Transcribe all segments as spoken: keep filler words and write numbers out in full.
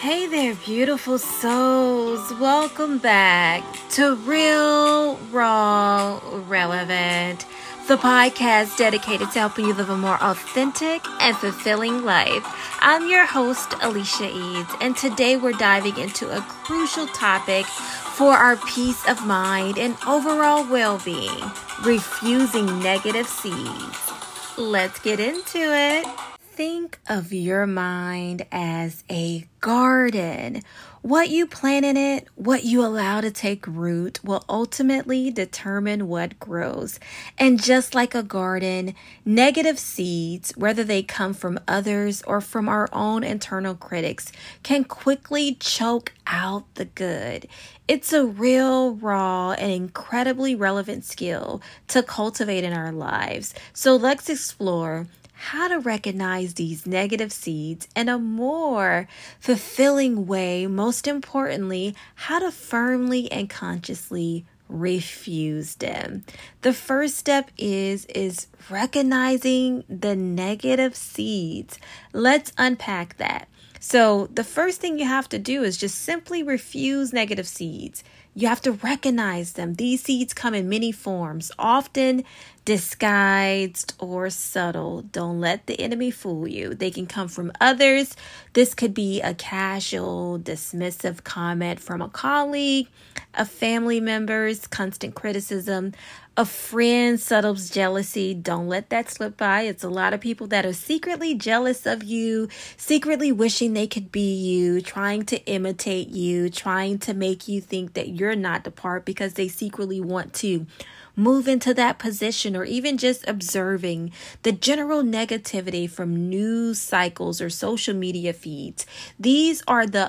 Hey there, beautiful souls. Welcome back to Real, Raw, Relevant, the podcast dedicated to helping you live a more authentic and fulfilling life. I'm your host, Alicia Eads, and today we're diving into a crucial topic for our peace of mind and overall well-being: refusing negative seeds. Let's get into it. Think of your mind as a garden. What you plant in it, what you allow to take root, will ultimately determine what grows. And just like a garden, negative seeds, whether they come from others or from our own internal critics, can quickly choke out the good. It's a real, raw, and incredibly relevant skill to cultivate in our lives. So let's explore how to recognize these negative seeds in a more fulfilling way. Most importantly, how to firmly and consciously refuse them. The first step is, is recognizing the negative seeds. Let's unpack that. So the first thing you have to do is just simply refuse negative seeds. You have to recognize them. These seeds come in many forms, often disguised or subtle. Don't let the enemy fool you. They can come from others. This could be a casual, dismissive comment from a colleague, a family member's constant criticism, a friend's subtle jealousy. Don't let that slip by. It's a lot of people that are secretly jealous of you, secretly wishing they could be you, trying to imitate you, trying to make you think that you're not the part because they secretly want to move into that position, or even just observing the general negativity from news cycles or social media feeds. These are the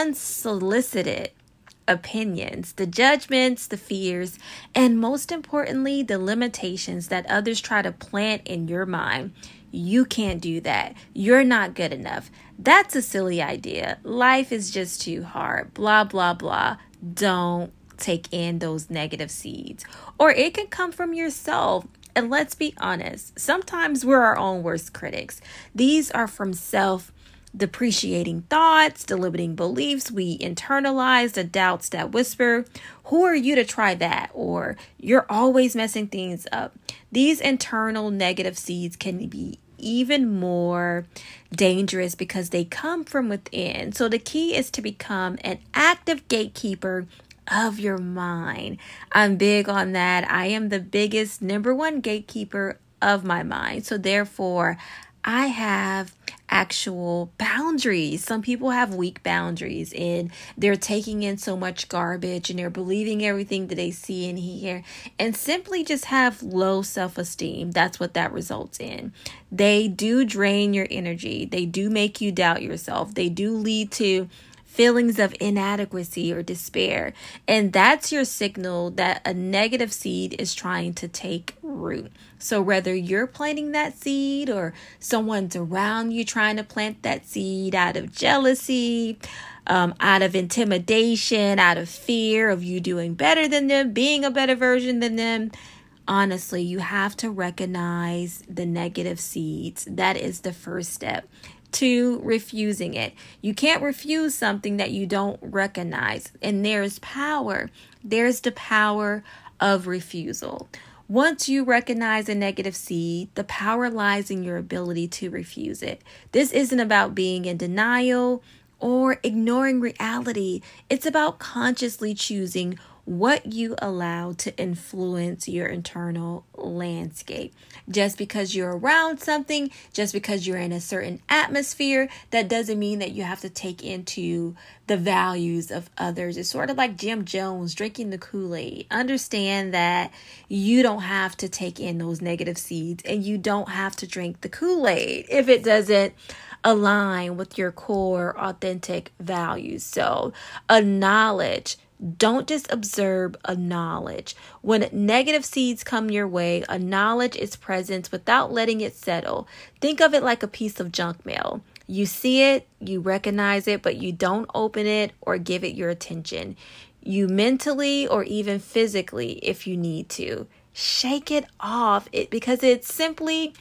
unsolicited opinions, the judgments, the fears, and most importantly, the limitations that others try to plant in your mind. You can't do that. You're not good enough. That's a silly idea. Life is just too hard. Blah, blah, blah. Don't take in those negative seeds. Or it can come from yourself. And let's be honest, sometimes we're our own worst critics. These are from self depreciating thoughts, the limiting beliefs we internalize, the doubts that whisper, "Who are you to try that?" Or "You're always messing things up." These internal negative seeds can be even more dangerous because they come from within. So the key is to become an active gatekeeper of your mind. I'm big on that. I am the biggest, number one gatekeeper of my mind. So therefore, I have actual boundaries. Some people have weak boundaries and they're taking in so much garbage and they're believing everything that they see and hear, and simply just have low self-esteem. That's what that results in. They do drain your energy. They do make you doubt yourself. They do lead to feelings of inadequacy or despair. And that's your signal that a negative seed is trying to take root. So whether you're planting that seed or someone's around you trying to plant that seed out of jealousy, um, out of intimidation, out of fear of you doing better than them, being a better version than them, honestly, you have to recognize the negative seeds. That is the first step to refusing it. You can't refuse something that you don't recognize. And there's power. There's the power of refusal. Once you recognize a negative seed, the power lies in your ability to refuse it. This isn't about being in denial or ignoring reality. It's about consciously choosing what you allow to influence your internal landscape. Just because you're around something, just because you're in a certain atmosphere, that doesn't mean that you have to take into the values of others. It's sort of like Jim Jones drinking the Kool-Aid. Understand that you don't have to take in those negative seeds, and you don't have to drink the Kool-Aid if it doesn't align with your core authentic values. So acknowledge. Don't just observe, acknowledge. When negative seeds come your way, acknowledge its presence without letting it settle. Think of it like a piece of junk mail. You see it, you recognize it, but you don't open it or give it your attention. You mentally or even physically, if you need to, shake it off it because it's simply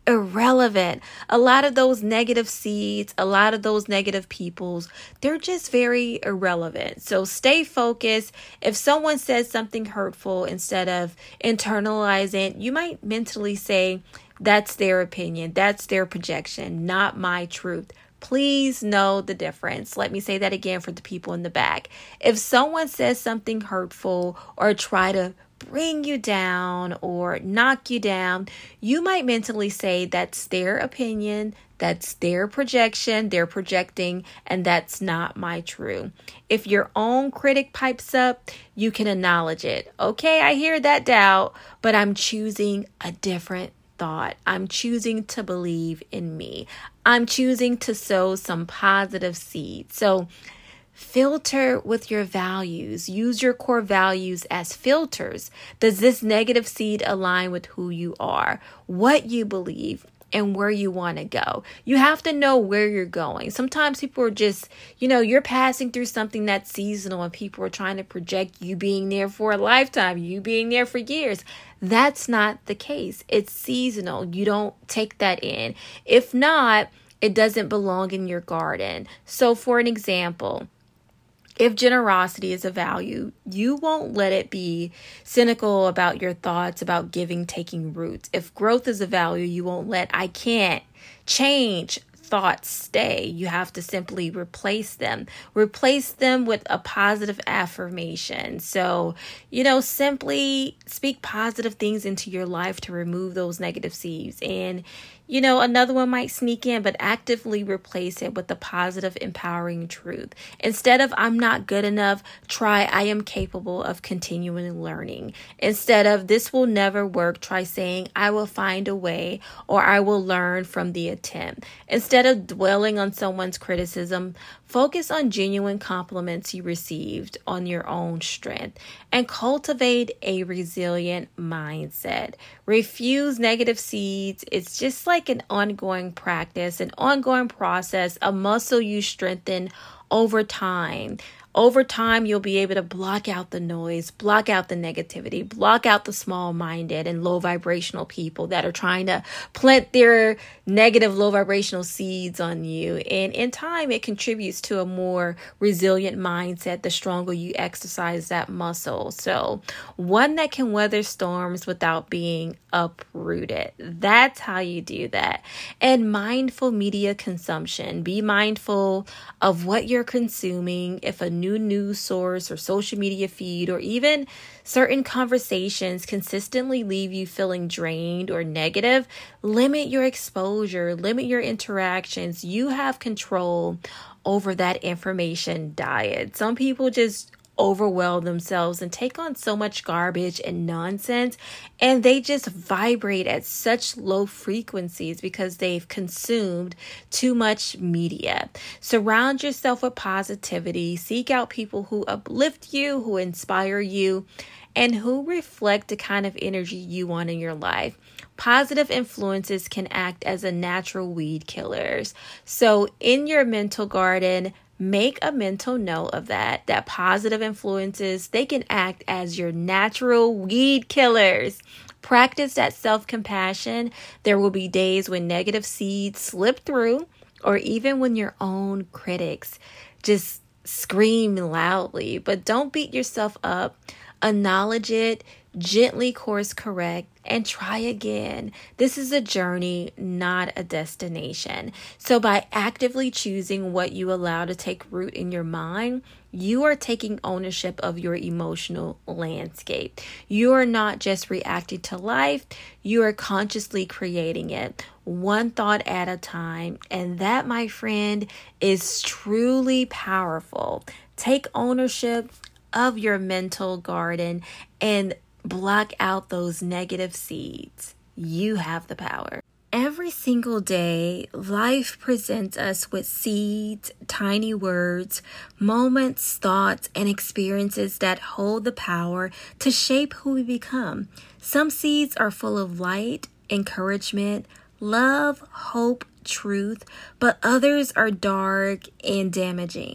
irrelevant. A lot of those negative seeds, a lot of those negative peoples, they're just very irrelevant. So stay focused. If someone says something hurtful, instead of internalizing, you might mentally say, that's their opinion, that's their projection, not my truth. Please know the difference. Let me say that again for the people in the back. If someone says something hurtful or try to bring you down or knock you down, you might mentally say that's their opinion, that's their projection, they're projecting, and that's not my truth. If your own critic pipes up, you can acknowledge it. Okay, I hear that doubt, but I'm choosing a different thought. I'm choosing to believe in me. I'm choosing to sow some positive seeds. So filter with your values. Use your core values as filters. Does this negative seed align with who you are, what you believe, and where you want to go? You have to know where you're going. Sometimes people are just, you know, you're passing through something that's seasonal and people are trying to project you being there for a lifetime, you being there for years. That's not the case. It's seasonal. You don't take that in. If not, it doesn't belong in your garden. So for an example, if generosity is a value, you won't let it be cynical about your thoughts about giving taking roots. If growth is a value, you won't let I can't change thoughts stay. You have to simply replace them. Replace them with a positive affirmation. So, you know, simply speak positive things into your life to remove those negative seeds. And, you know, another one might sneak in, but actively replace it with the positive, empowering truth. Instead of I'm not good enough, try I am capable of continuing learning. Instead of this will never work, try saying I will find a way, or I will learn from the attempt. Instead of dwelling on someone's criticism, focus on genuine compliments you received on your own strength, and cultivate a resilient mindset. Refuse negative seeds. It's just like an ongoing practice, an ongoing process, a muscle you strengthen over time. Over time, you'll be able to block out the noise, block out the negativity, block out the small-minded and low vibrational people that are trying to plant their negative, low vibrational seeds on you. And in time, it contributes to a more resilient mindset the stronger you exercise that muscle. So one that can weather storms without being uprooted. That's how you do that. And mindful media consumption. Be mindful of what you're consuming. If a new news source or social media feed or even certain conversations consistently leave you feeling drained or negative, limit your exposure, limit your interactions. You have control over that information diet. Some people just overwhelm themselves and take on so much garbage and nonsense, and they just vibrate at such low frequencies because they've consumed too much media. Surround yourself with positivity. Seek out people who uplift you, who inspire you, and who reflect the kind of energy you want in your life. Positive influences can act as a natural weed killers. So in your mental garden, make a mental note of that, that positive influences, they can act as your natural weed killers. Practice that self-compassion. There will be days when negative seeds slip through, or even when your own critics just scream loudly, but don't beat yourself up. Acknowledge it, gently course correct, and try again. This is a journey, not a destination. So by actively choosing what you allow to take root in your mind, you are taking ownership of your emotional landscape. You are not just reacting to life, you are consciously creating it, one thought at a time. And that, my friend, is truly powerful. Take ownership of your mental garden and block out those negative seeds. You have the power. Every single day, life presents us with seeds, tiny words, moments, thoughts, and experiences that hold the power to shape who we become. Some seeds are full of light, encouragement, love, hope, truth, but others are dark and damaging.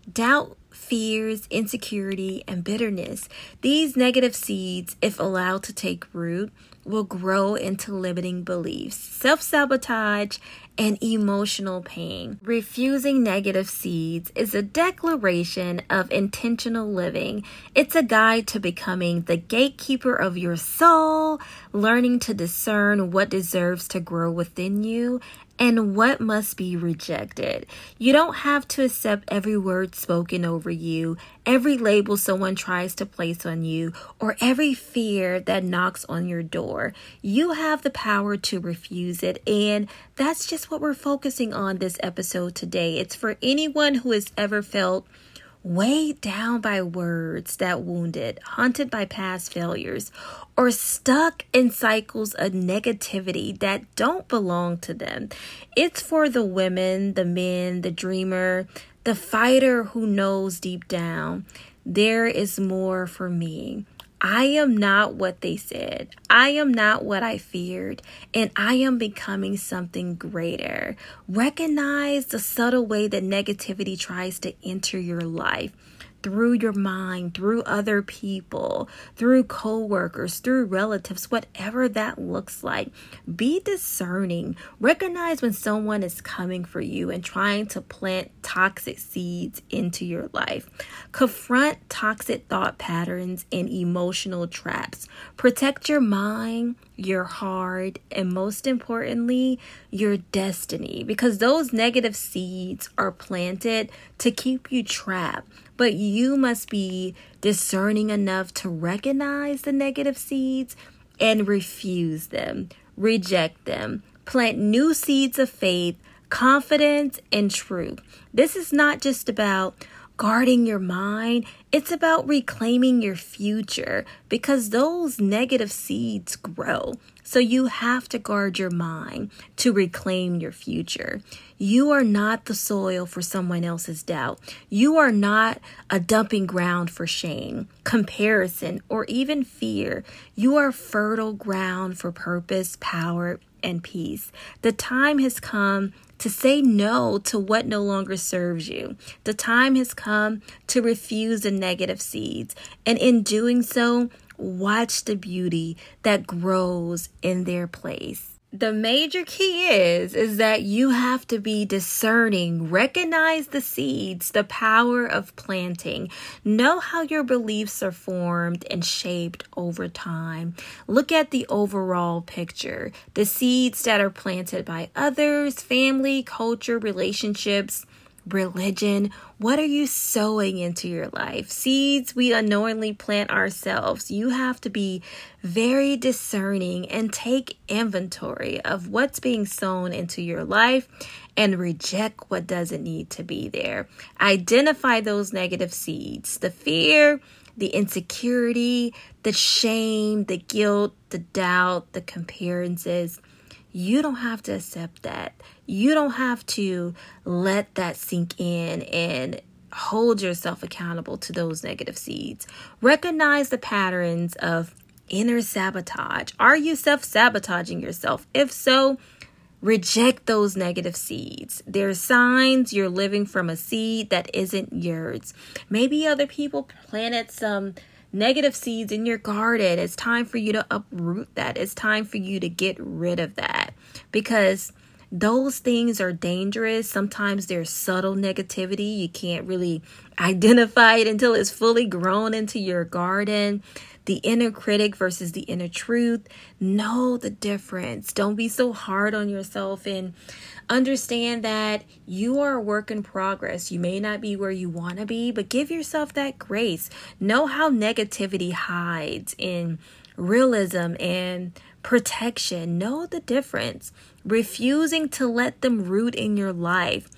doubt, fears, insecurity, and bitterness. These negative seeds, if allowed to take root, will grow into limiting beliefs, self-sabotage, and emotional pain. Refusing negative seeds is a declaration of intentional living. It's a guide to becoming the gatekeeper of your soul, learning to discern what deserves to grow within you and what must be rejected. You don't have to accept every word spoken over you, every label someone tries to place on you, or every fear that knocks on your door. You have the power to refuse it, and that's just what we're focusing on this episode today. It's for anyone who has ever felt weighed down by words that wounded, haunted by past failures, or stuck in cycles of negativity that don't belong to them. It's for the women, the men, the dreamer, the fighter who knows deep down, there is more for me. I am not what they said. I am not what I feared, and I am becoming something greater. Recognize the subtle way that negativity tries to enter your life. Through your mind, through other people, through coworkers, through relatives, whatever that looks like. Be discerning. Recognize when someone is coming for you and trying to plant toxic seeds into your life. Confront toxic thought patterns and emotional traps. Protect your mind, your heart, and most importantly, your destiny, because those negative seeds are planted to keep you trapped. But you must be discerning enough to recognize the negative seeds and refuse them, reject them, plant new seeds of faith, confidence, and truth. This is not just about guarding your mind. It's about reclaiming your future, because those negative seeds grow. So you have to guard your mind to reclaim your future. You are not the soil for someone else's doubt. You are not a dumping ground for shame, comparison, or even fear. You are fertile ground for purpose, power, and peace. The time has come to say no to what no longer serves you. The time has come to refuse the negative seeds. And in doing so, watch the beauty that grows in their place. The major key is, is that you have to be discerning, recognize the seeds, the power of planting, know how your beliefs are formed and shaped over time. Look at the overall picture, the seeds that are planted by others, family, culture, relationships, religion. What are you sowing into your life? Seeds we unknowingly plant ourselves. You have to be very discerning and take inventory of what's being sown into your life and reject what doesn't need to be there. Identify those negative seeds, the fear, the insecurity, the shame, the guilt, the doubt, the comparisons. You don't have to accept that. You don't have to let that sink in and hold yourself accountable to those negative seeds. Recognize the patterns of inner sabotage. Are you self-sabotaging yourself? If so, reject those negative seeds. There are signs you're living from a seed that isn't yours. Maybe other people planted some negative seeds in your garden. It's time for you to uproot that. It's time for you to get rid of that, because those things are dangerous. Sometimes there's subtle negativity. You can't really identify it until it's fully grown into your garden. The inner critic versus the inner truth. Know the difference. Don't be so hard on yourself, and understand that you are a work in progress. You may not be where you want to be, but give yourself that grace. Know how negativity hides in realism and protection. Know the difference. Refusing to let them root in your life.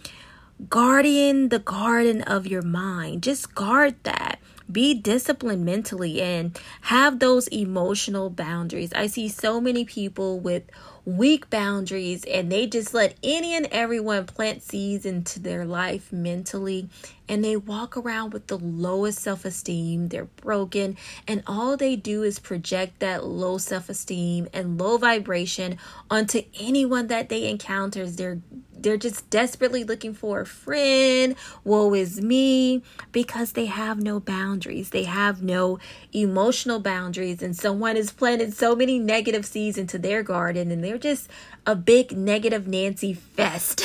Guarding the garden of your mind. Just guard that. Be disciplined mentally and have those emotional boundaries. I see so many people with weak boundaries, and they just let any and everyone plant seeds into their life mentally, and they walk around with the lowest self-esteem. They're broken, and all they do is project that low self-esteem and low vibration onto anyone that they encounter. They're they're just desperately looking for a friend. Woe is me, because they have no boundaries. They have no emotional boundaries, and someone has planted so many negative seeds into their garden, and they're just a big negative Nancy fest.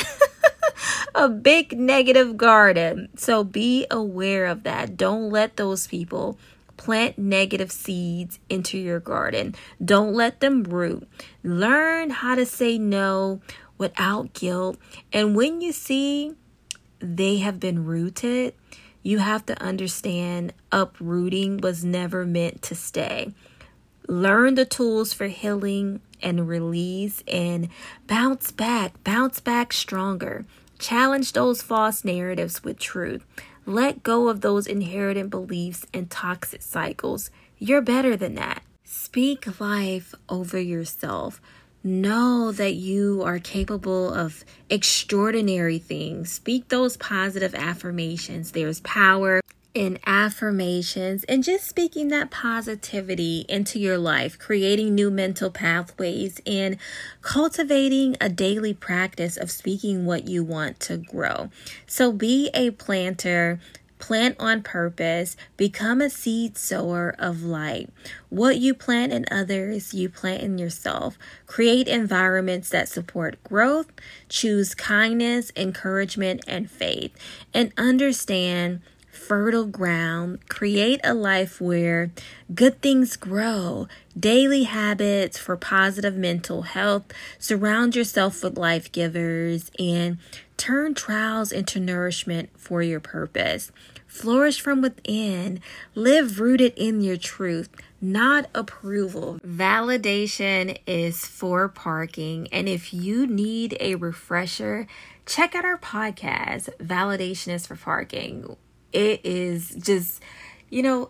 A big negative garden. So be aware of that. Don't let those people plant negative seeds into your garden. Don't let them root. Learn how to say no without guilt. And when you see they have been rooted, you have to understand uprooting was never meant to stay. Learn the tools for healing and release, and bounce back. Bounce back stronger. Challenge those false narratives with truth. Let go of those inherited beliefs and toxic cycles. You're better than that. Speak life over yourself. Know that you are capable of extraordinary things. Speak those positive affirmations. There's power in affirmations and just speaking that positivity into your life, creating new mental pathways, and cultivating a daily practice of speaking what you want to grow. So be a planter. Plant on purpose. Become a seed sower of light. What you plant in others, you plant in yourself. Create environments that support growth. Choose kindness, encouragement, and faith. And understand fertile ground. Create a life where good things grow. Daily habits for positive mental health. Surround yourself with life givers and turn trials into nourishment for your purpose. Flourish from within. Live rooted in your truth, not approval. Validation is for parking. And if you need a refresher, check out our podcast, Validation is for Parking. It is just, you know,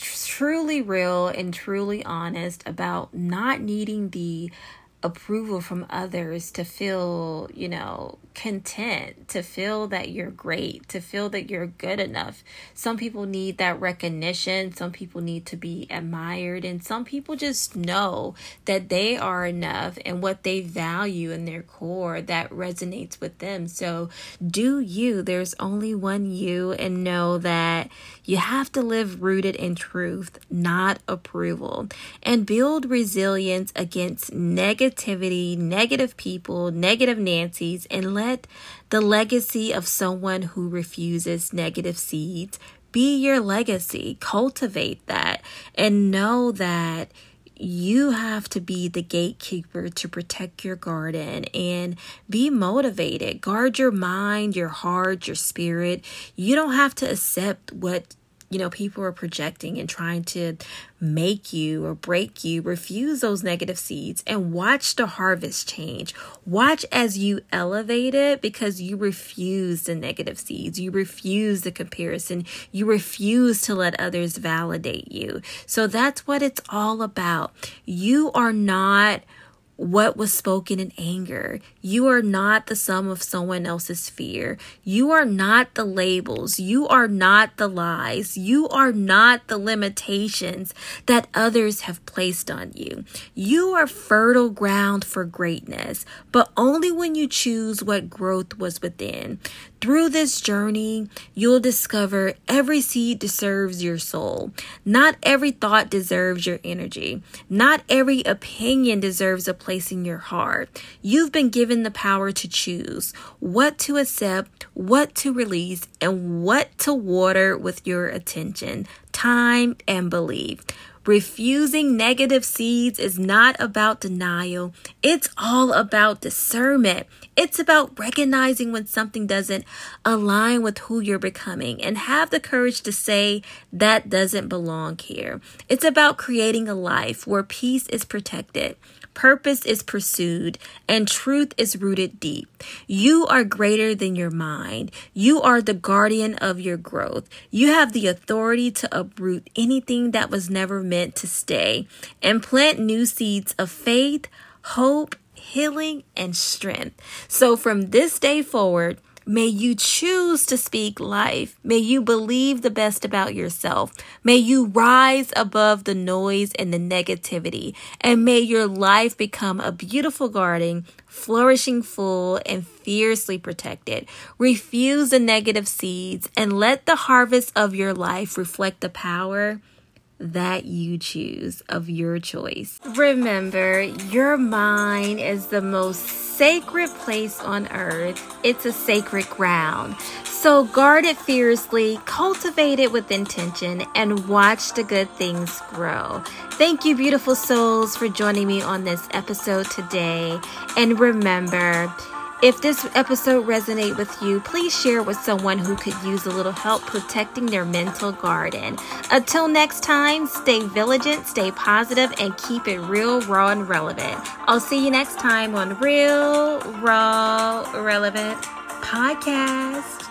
truly real and truly honest about not needing the approval from others to feel, you know, content, to feel that you're great, to feel that you're good enough. Some people need that recognition. Some people need to be admired. And some people just know that they are enough and what they value in their core that resonates with them. So do you. There's only one you, and know that you have to live rooted in truth, not approval, and build resilience against negativity, negative people, negative Nancy's, and let the legacy of someone who refuses negative seeds be your legacy. Cultivate that and know that you have to be the gatekeeper to protect your garden and be motivated. Guard your mind, your heart, your spirit. You don't have to accept what, you know, people are projecting and trying to make you or break you. Refuse those negative seeds and watch the harvest change. Watch as you elevate it, because you refuse the negative seeds. You refuse the comparison. You refuse to let others validate you. So that's what it's all about. You are not what was spoken in anger. You are not the sum of someone else's fear. You are not the labels. You are not the lies. You are not the limitations that others have placed on you. You are fertile ground for greatness, but only when you choose what growth was within. Through this journey, you'll discover every seed deserves your soul. Not every thought deserves your energy. Not every opinion deserves a place in your heart. You've been given the power to choose what to accept, what to release, and what to water with your attention, time, and belief. Refusing negative seeds is not about denial. It's all about discernment. It's about recognizing when something doesn't align with who you're becoming and have the courage to say that doesn't belong here. It's about creating a life where peace is protected, purpose is pursued, and truth is rooted deep. You are greater than your mind. You are the guardian of your growth. You have the authority to uproot anything that was never meant to stay and plant new seeds of faith, hope, healing, and strength. So from this day forward, May you choose to speak life. May you believe the best about yourself. May you rise above the noise and the negativity. And may your life become a beautiful garden, flourishing full and fiercely protected. Refuse the negative seeds and let the harvest of your life reflect the power that you choose of your choice. Remember, your mind is the most sacred place on earth. It's a sacred ground. So guard it fiercely, cultivate it with intention, and watch the good things grow. Thank you, beautiful souls, for joining me on this episode today. And remember, if this episode resonates with you, please share it with someone who could use a little help protecting their mental garden. Until next time, stay vigilant, stay positive, and keep it real, raw, and relevant. I'll see you next time on Real, Raw, Relevant Podcast.